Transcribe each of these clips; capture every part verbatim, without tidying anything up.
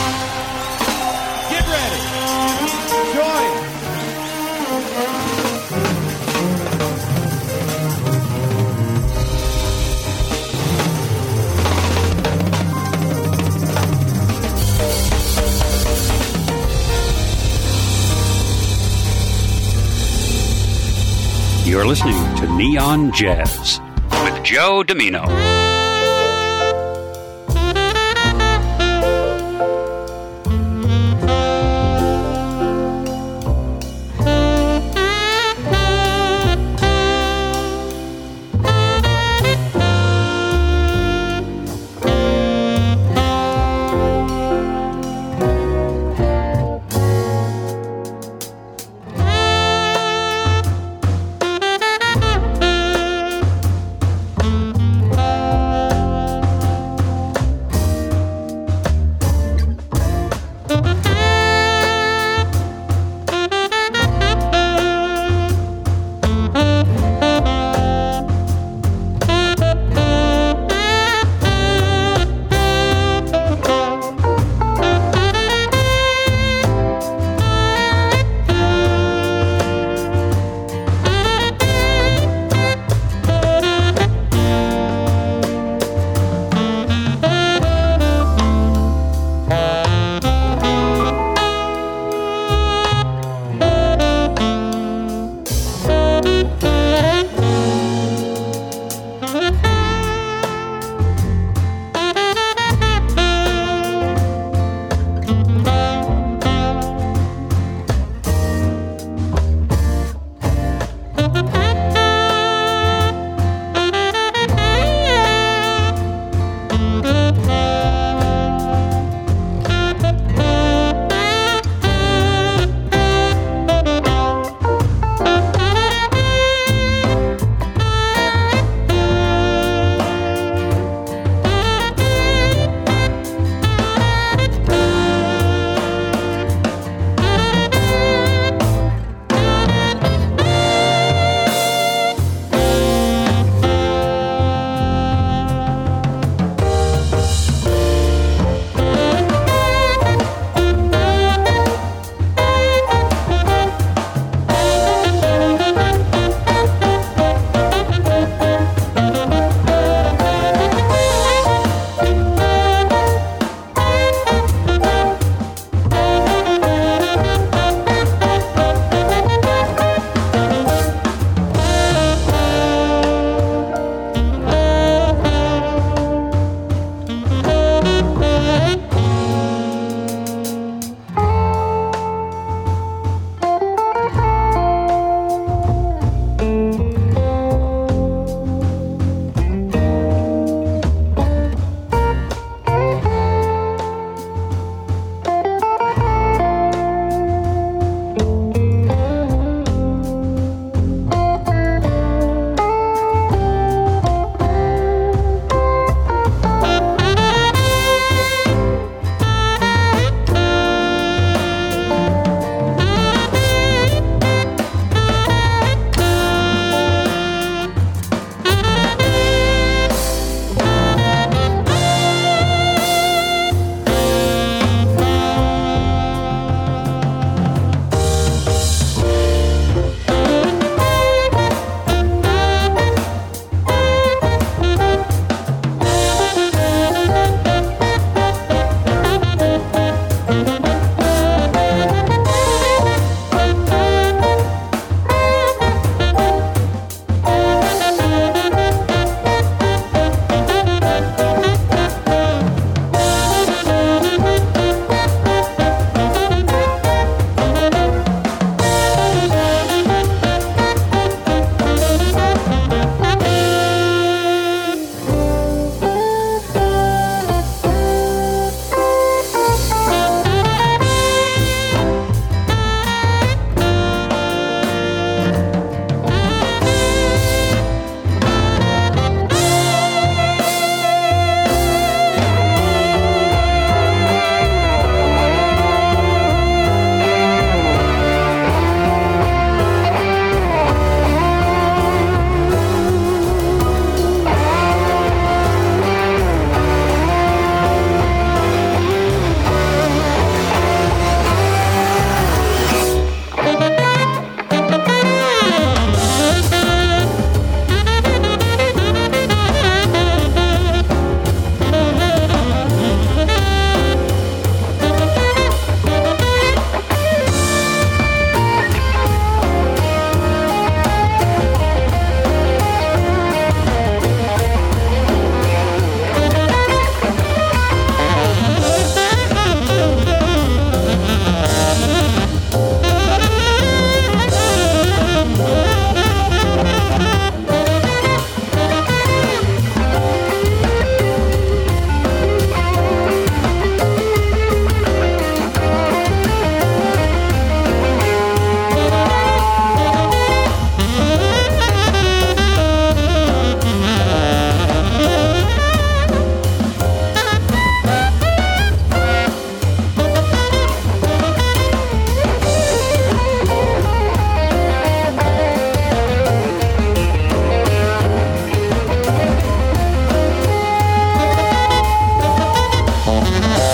Get ready. Join. You're listening to Neon Jazz with Joe Domino.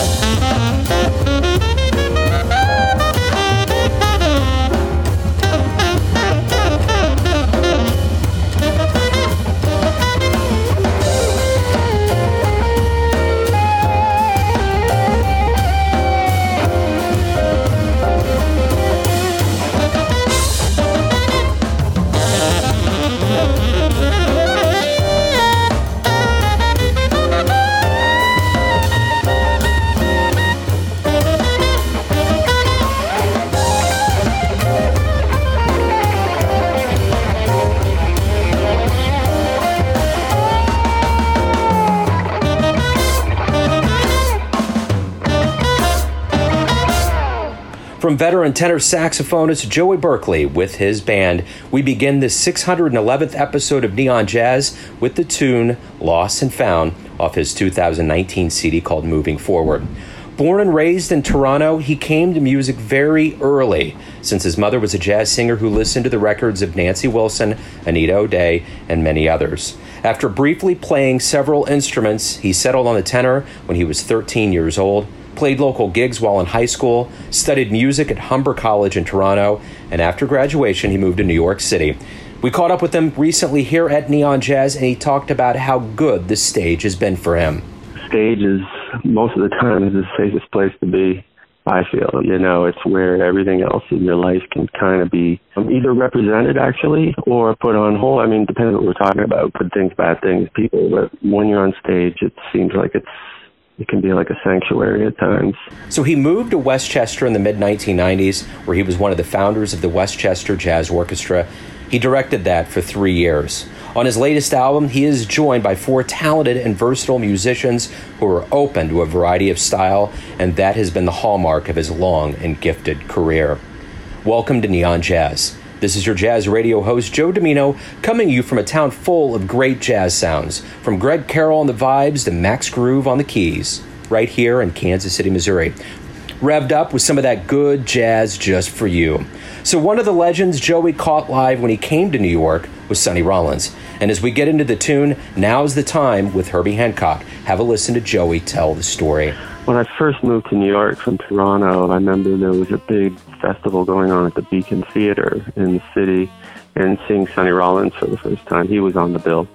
From veteran tenor saxophonist Joey Berkeley with his band, we begin the six hundred eleventh episode of Neon Jazz with the tune Lost and Found off his two thousand nineteen C D called Moving Forward. Born and raised in Toronto, he came to music very early, since his mother was a jazz singer who listened to the records of Nancy Wilson, Anita O'Day, and many others. After briefly playing several instruments, he settled on the tenor when he was thirteen years old, played local gigs while in high school, studied music at Humber College in Toronto, and after graduation, he moved to New York City. We caught up with him recently here at Neon Jazz, and he talked about how good the stage has been for him. Stage is, most of the time, is the safest place to be, I feel. You know, it's where everything else in your life can kind of be either represented, actually, or put on hold. I mean, depends what we're talking about, good things, bad things, people. But when you're on stage, it seems like it's It can be like a sanctuary at times. So he moved to Westchester in the mid nineteen nineties, where he was one of the founders of the Westchester Jazz Orchestra. He directed that for three years. On his latest album, he is joined by four talented and versatile musicians who are open to a variety of style, and that has been the hallmark of his long and gifted career. Welcome to Neon Jazz. This is your jazz radio host, Joe Domino, coming to you from a town full of great jazz sounds, from Greg Carroll on the vibes to Max Groove on the keys, right here in Kansas City, Missouri. Revved up with some of that good jazz just for you. So one of the legends Joey caught live when he came to New York was Sonny Rollins. And as we get into the tune, Now's the Time with Herbie Hancock. Have a listen to Joey tell the story. When I first moved to New York from Toronto, I remember there was a big festival going on at the Beacon Theater in the city, and seeing Sonny Rollins for the first time. He was on the bill.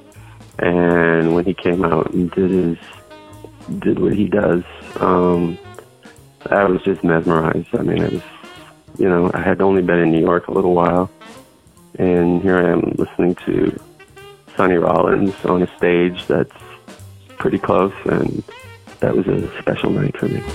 And when he came out and did his, did what he does, um, I was just mesmerized. I mean, it was, you know, I had only been in New York a little while, and here I am listening to Sonny Rollins on a stage that's pretty close, and that was a special night for me.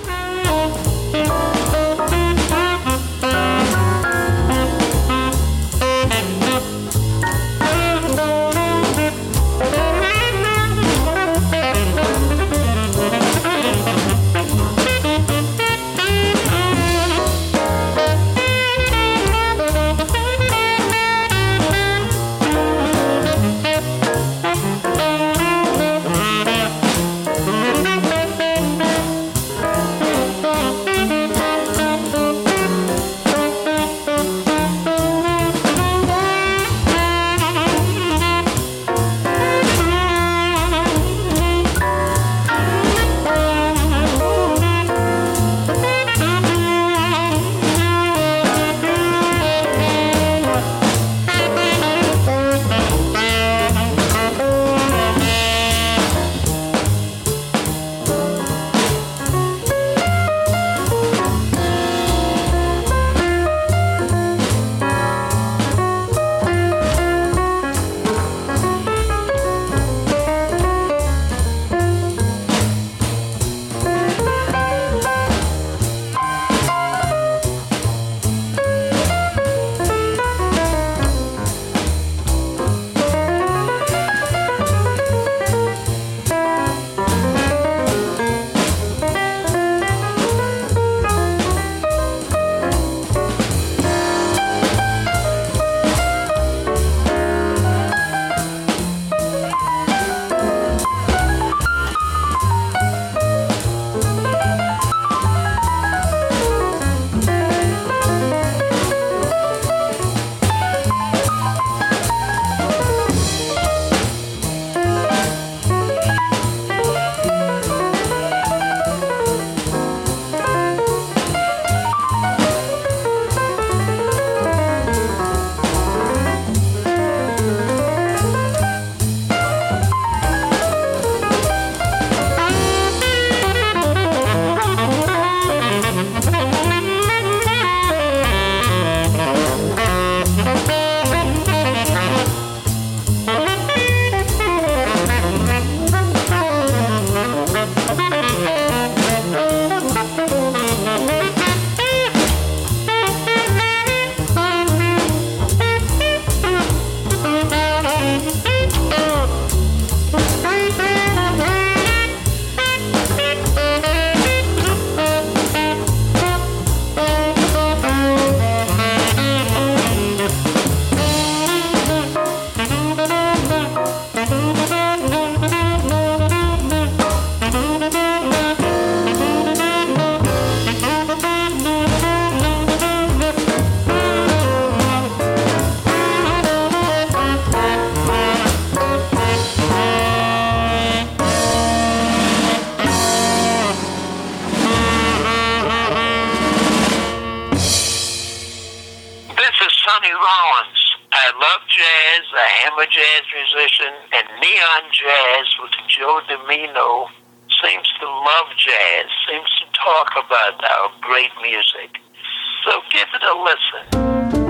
Sonny Rollins. I love jazz. I am a jazz musician, and Neon Jazz with Joe Dimino seems to love jazz, seems to talk about our great music. So give it a listen.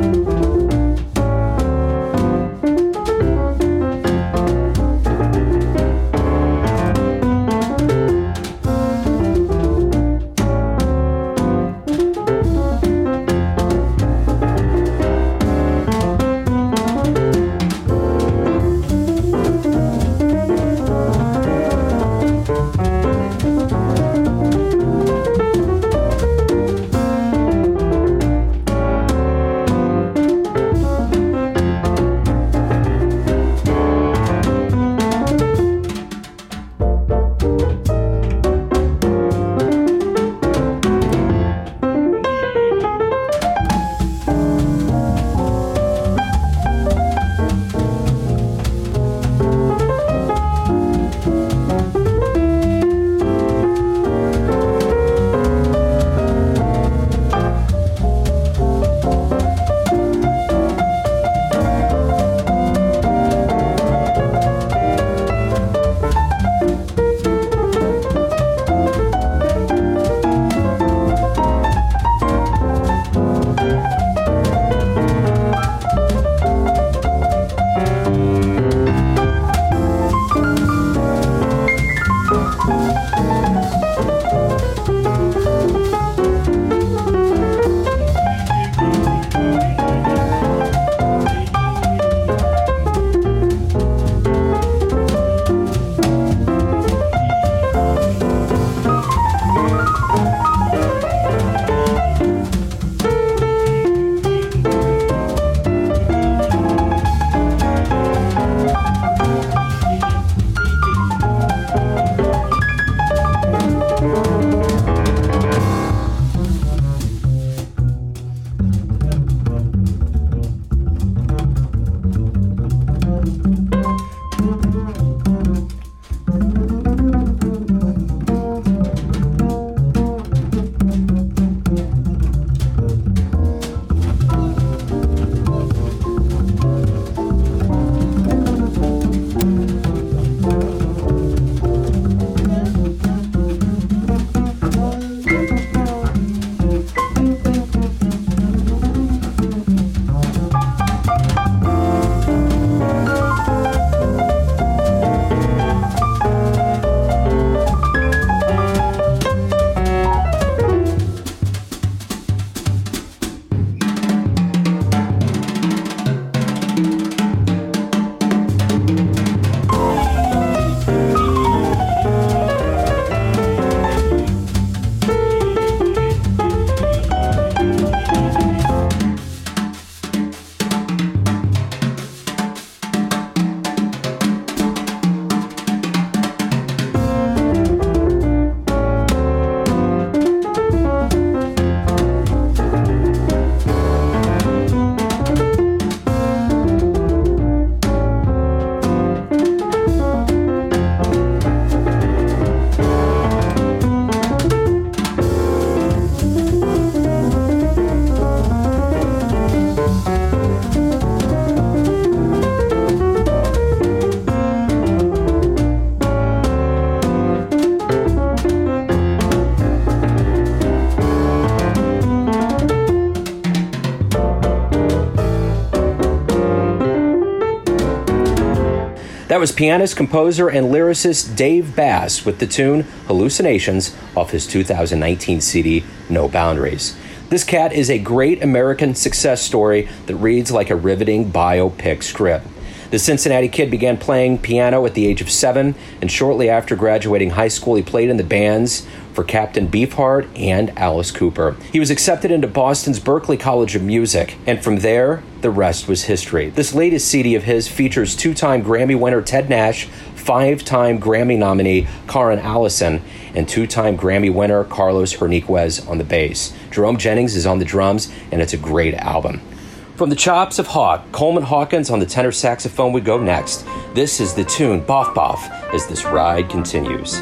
That was pianist, composer, and lyricist Dave Bass with the tune Hallucinations off his two thousand nineteen C D, No Boundaries. This cat is a great American success story that reads like a riveting biopic script. The Cincinnati kid began playing piano at the age of seven, and shortly after graduating high school, he played in the bands for Captain Beefheart and Alice Cooper. He was accepted into Boston's Berklee College of Music, and from there, the rest was history. This latest C D of his features two-time Grammy winner Ted Nash, five-time Grammy nominee Karen Allison, and two-time Grammy winner Carlos Herniquez on the bass. Jerome Jennings is on the drums, and it's a great album. From the chops of Hawk, Coleman Hawkins on the tenor saxophone would go next. This is the tune Boff Boff as this ride continues.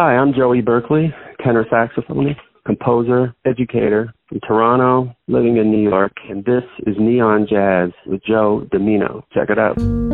Hi, I'm Joey Berkeley, tenor saxophone, composer, educator from Toronto, living in New York, and this is Neon Jazz with Joe Dimino. Check it out.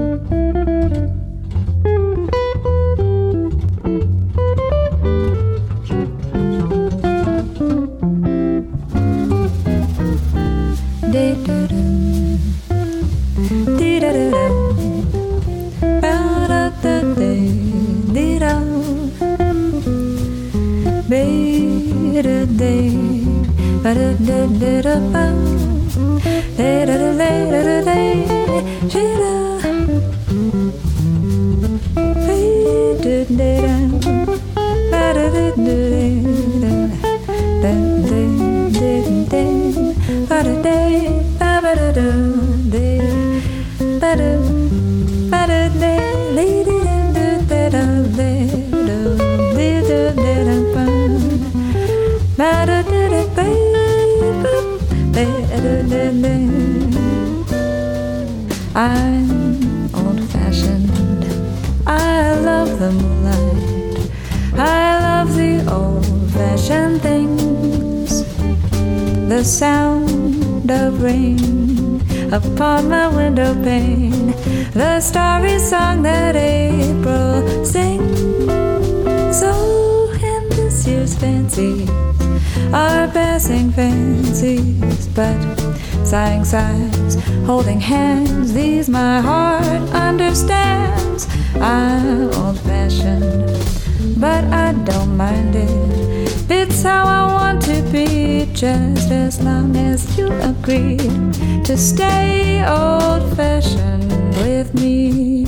I'm old-fashioned. I love the moonlight. I love the old-fashioned things. The sound of rain upon my window pane. The starry song that April sings. So in this year's fancies are passing fancies, but sighing sighs, holding hands, these my heart understands. I'm old-fashioned, but I don't mind it. It's how I want to be, just as long as you agree to stay old-fashioned with me.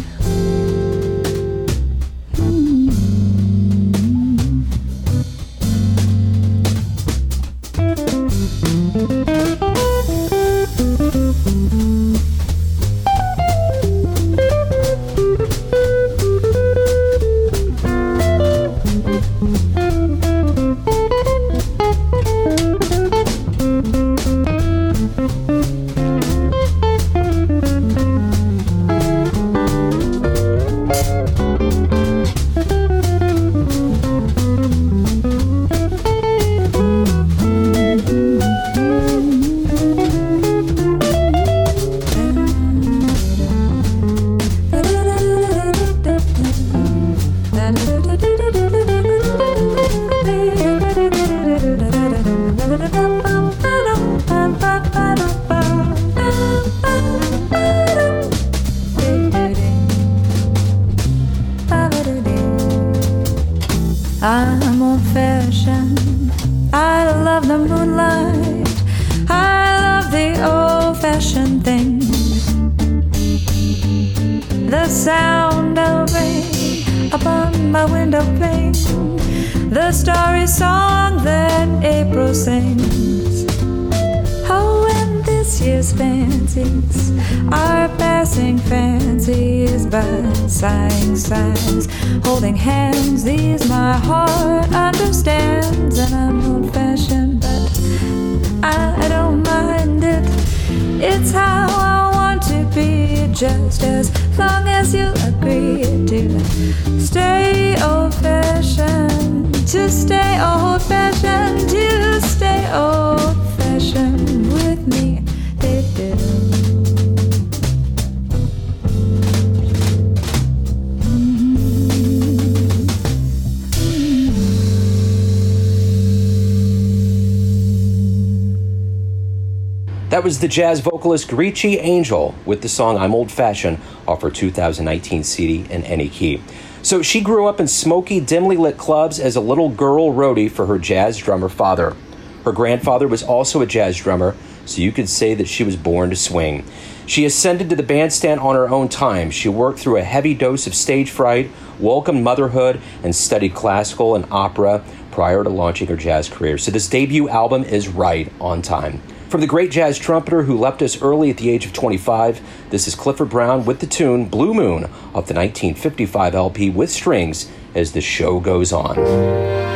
I'm old-fashioned. I love the moonlight. I love the old-fashioned things. The sound of rain upon my window pane. The starry song that April sings. Oh, and this year's fancies are passing fancies, but sighing sighs, holding hands, these my heart understands. And I'm old-fashioned, but I don't mind it. It's how I want to be, just as long as you agree to stay old-fashioned, to stay old-fashioned, to stay old-fashioned with me. That was the jazz vocalist Grichi Angel with the song I'm Old-Fashioned off her two thousand nineteen C D in any key. So she grew up in smoky, dimly lit clubs as a little girl roadie for her jazz drummer father. Her grandfather was also a jazz drummer, so you could say that she was born to swing. She ascended to the bandstand on her own time. She worked through a heavy dose of stage fright, welcomed motherhood, and studied classical and opera prior to launching her jazz career. So this debut album is right on time. From the great jazz trumpeter who left us early at the age of twenty-five, this is Clifford Brown with the tune Blue Moon off the nineteen fifty-five L P With Strings as the show goes on.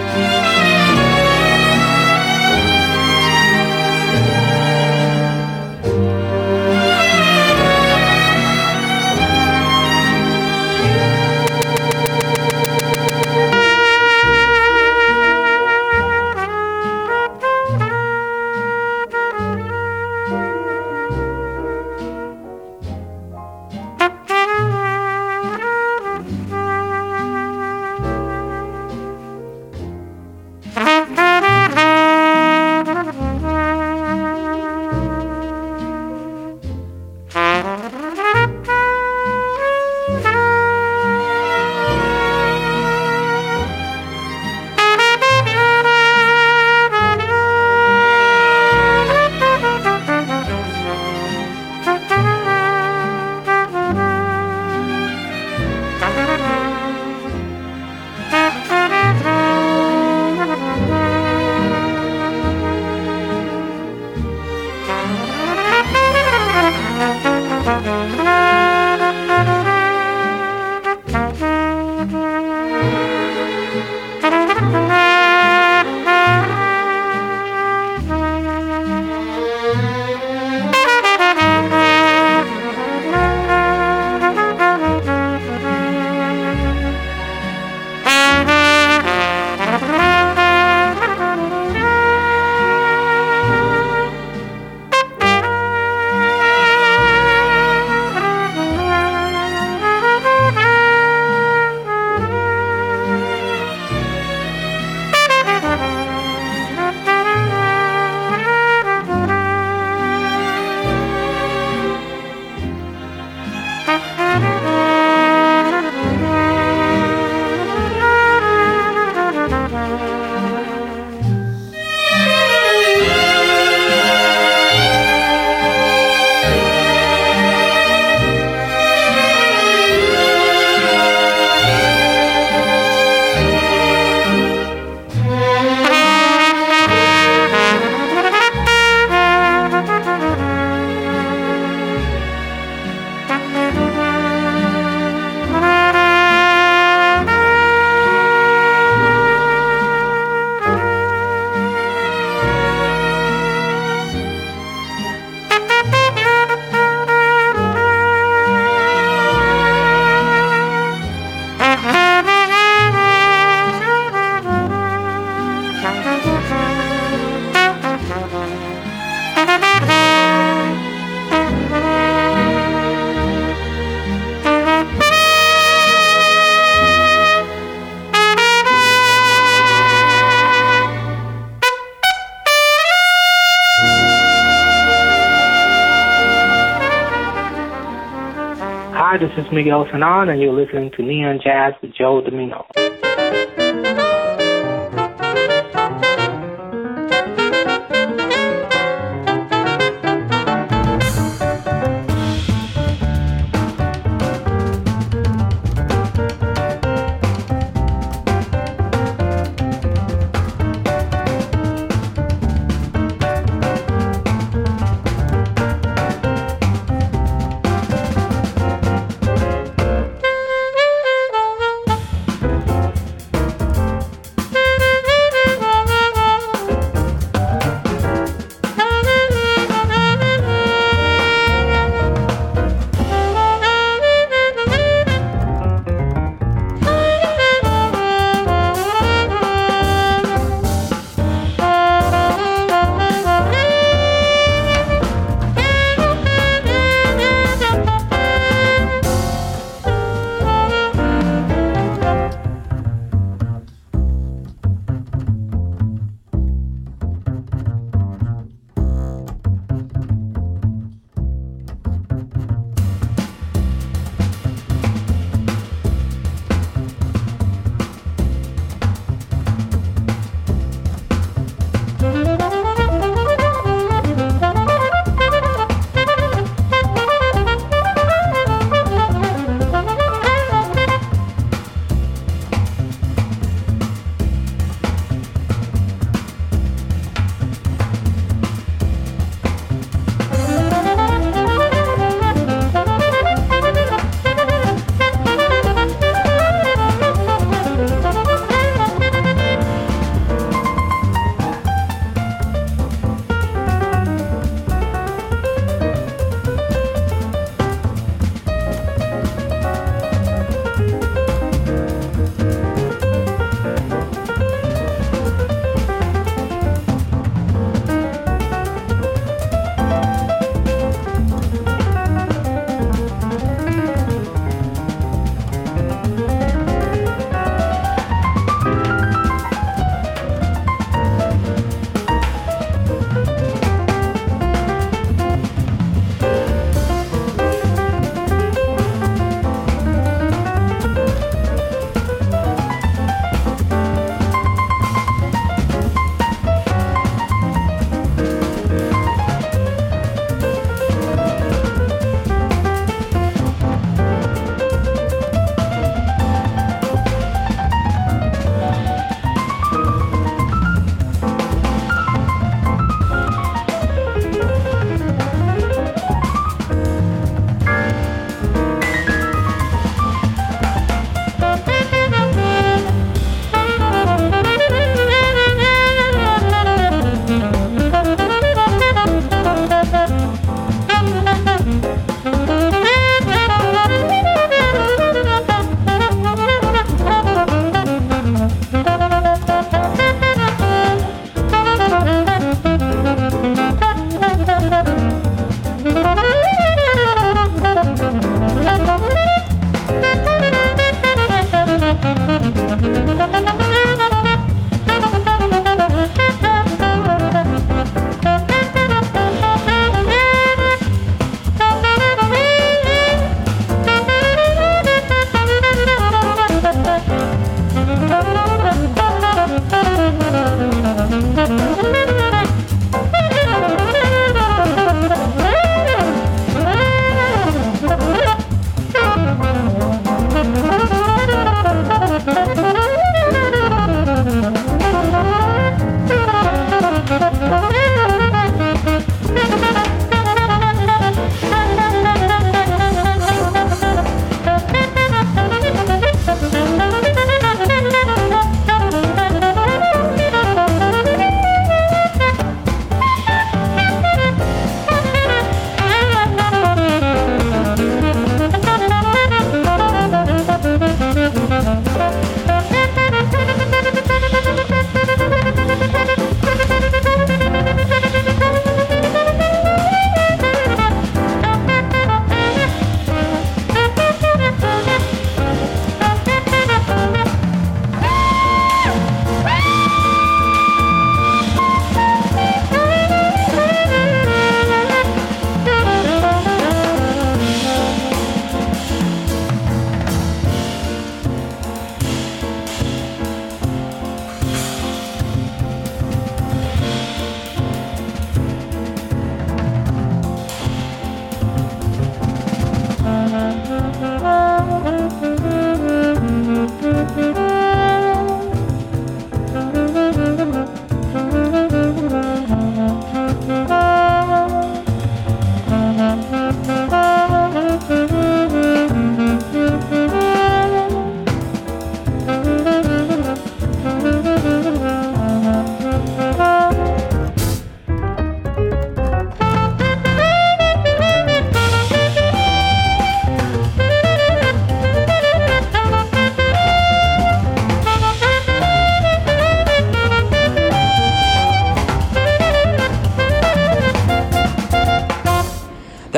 This is Miguel Sanon, and you're listening to Neon Jazz with Joe Domino.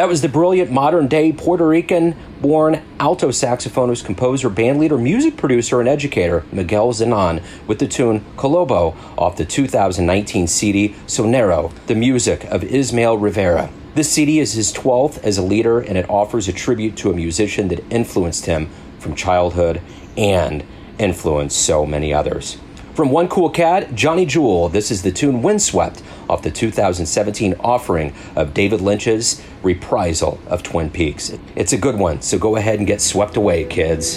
That was the brilliant modern-day Puerto Rican-born alto saxophonist, composer, bandleader, music producer, and educator Miguel Zenon with the tune Colobo off the two thousand nineteen C D Sonero, the music of Ismael Rivera. This C D is his twelfth as a leader, and it offers a tribute to a musician that influenced him from childhood and influenced so many others. From One Cool Cat, Johnny Jewel, this is the tune Windswept off the two thousand seventeen offering of David Lynch's reprisal of Twin Peaks. It's a good one, so go ahead and get swept away, kids.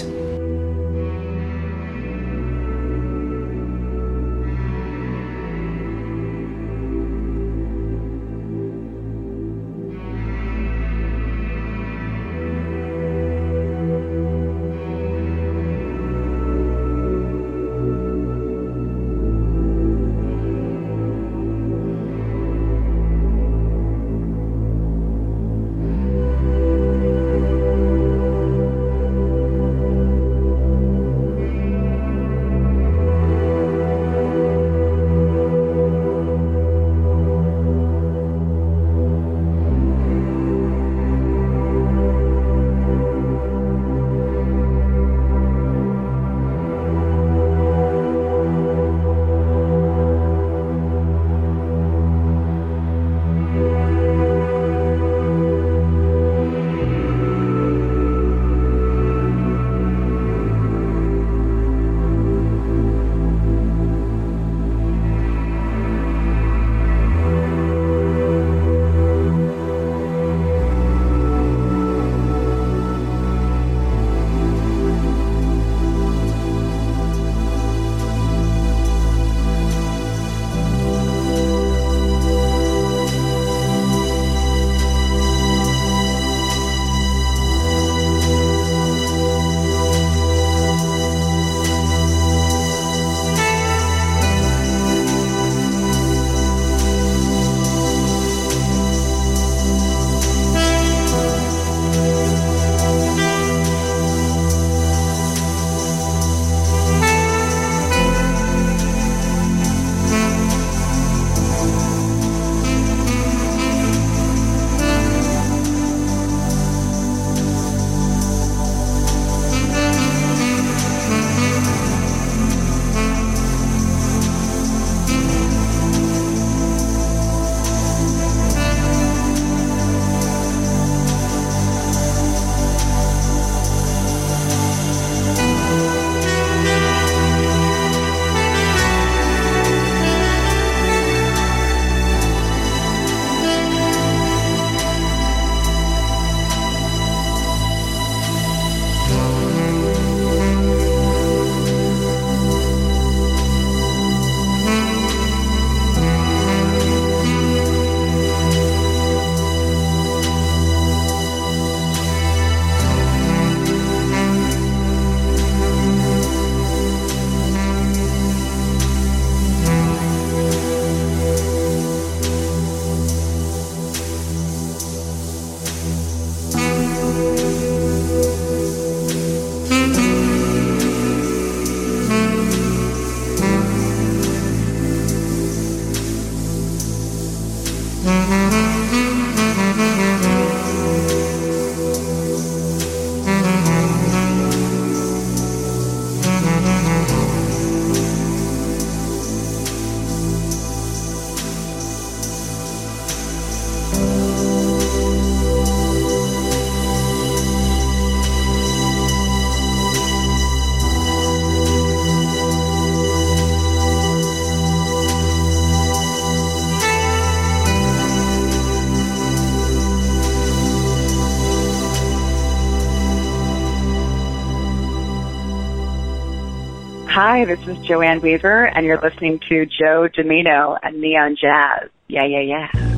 Hi, this is Joanne Weaver, and you're listening to Joe Domino and Neon Jazz. Yeah, yeah, yeah.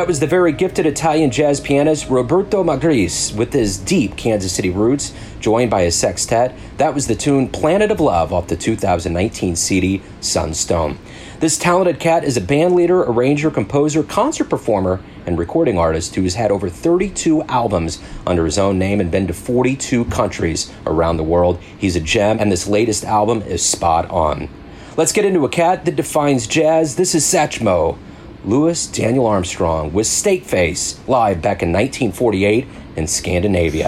That was the very gifted Italian jazz pianist Roberto Magris with his deep Kansas City roots, joined by his sextet. That was the tune Planet of Love off the two thousand nineteen C D Sunstone. This talented cat is a band leader, arranger, composer, concert performer, and recording artist who has had over thirty-two albums under his own name and been to forty-two countries around the world. He's a gem, and this latest album is spot on. Let's get into a cat that defines jazz. This is Satchmo, Louis Daniel Armstrong with State Face, live back in nineteen forty-eight in Scandinavia.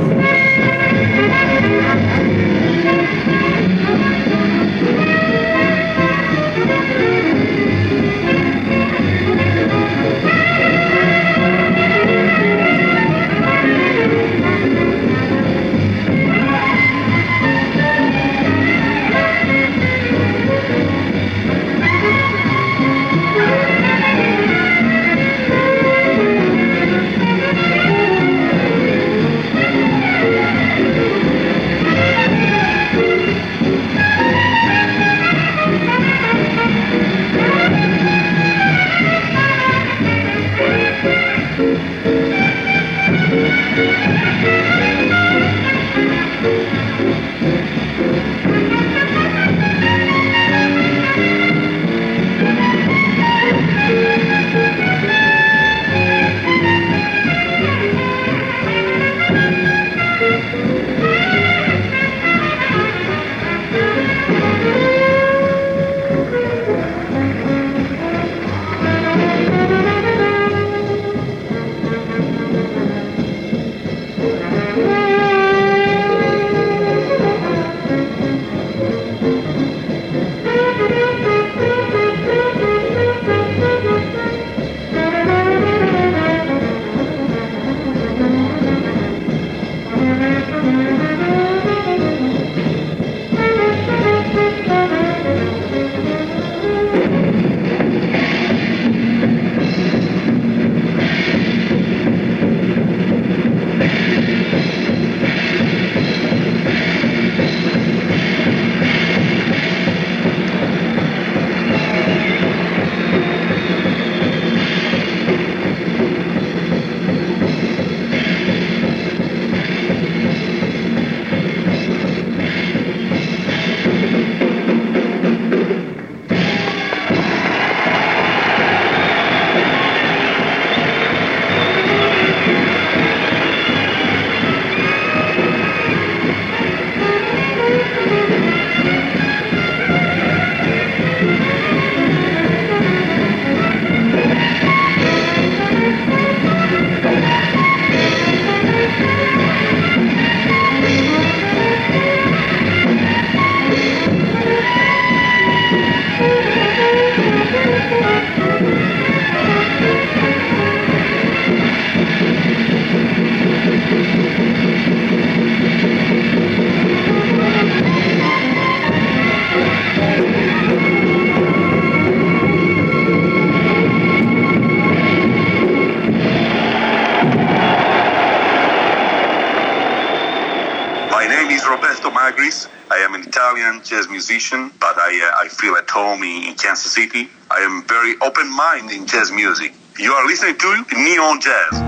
Jazz musician, but I uh, I feel at home in, in Kansas City. I am very open-minded in jazz music. You are listening to Neon Jazz.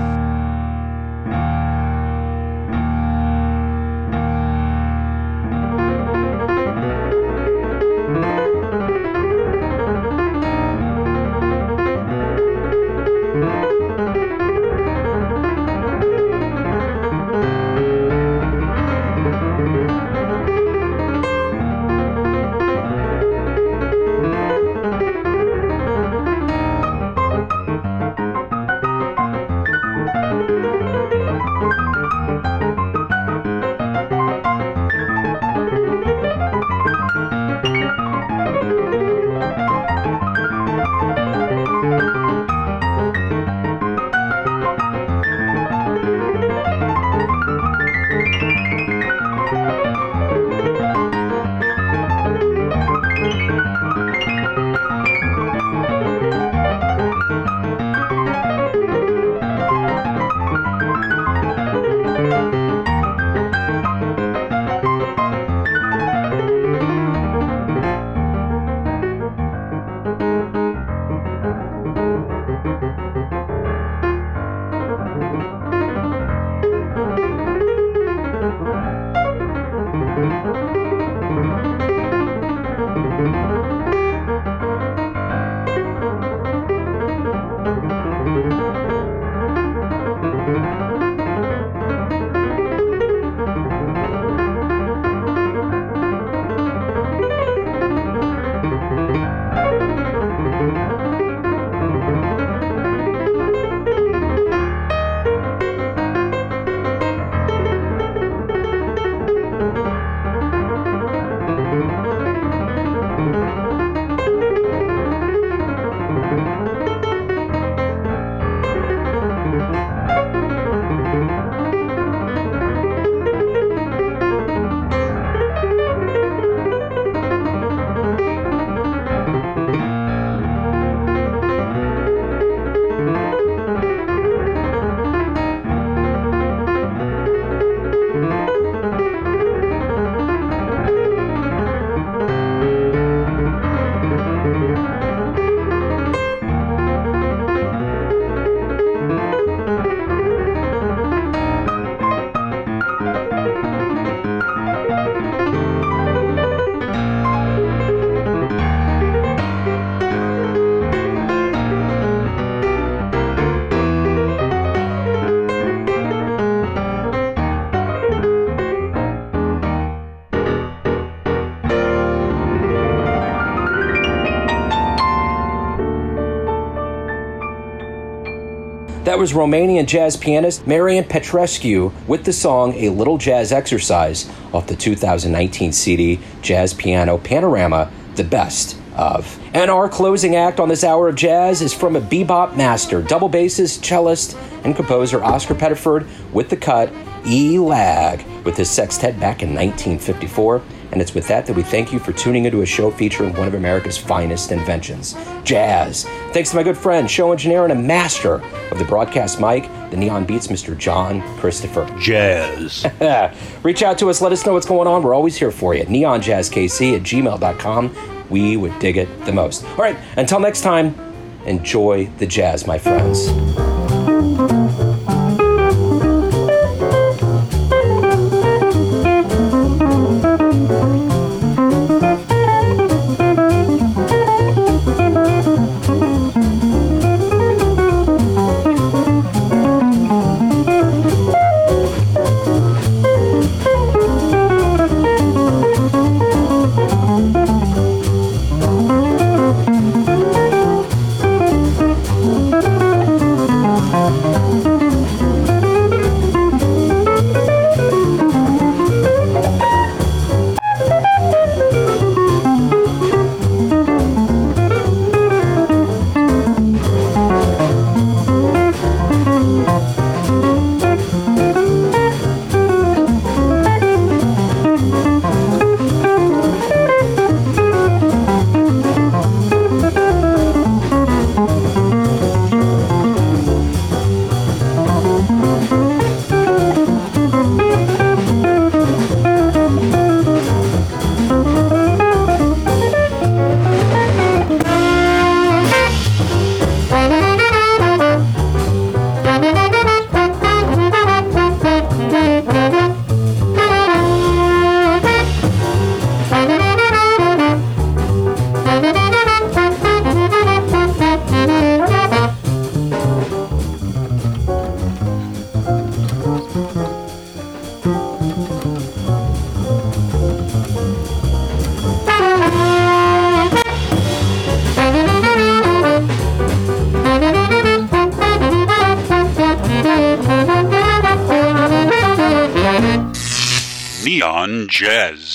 That was Romanian jazz pianist Marian Petrescu with the song A Little Jazz Exercise off the two thousand nineteen C D Jazz Piano Panorama, The Best of. And our closing act on this hour of jazz is from a bebop master, double bassist, cellist, and composer Oscar Pettiford with the cut E-Lag with his sextet back in nineteen fifty-four. And it's with that that we thank you for tuning into a show featuring one of America's finest inventions, jazz. Thanks to my good friend, show engineer, and a master of the broadcast mic, the Neon Beats, Mister John Christopher. Jazz. Reach out to us. Let us know what's going on. We're always here for you. neon jazz k c at gmail dot com. We would dig it the most. All right, until next time, enjoy the jazz, my friends. Neon Jazz.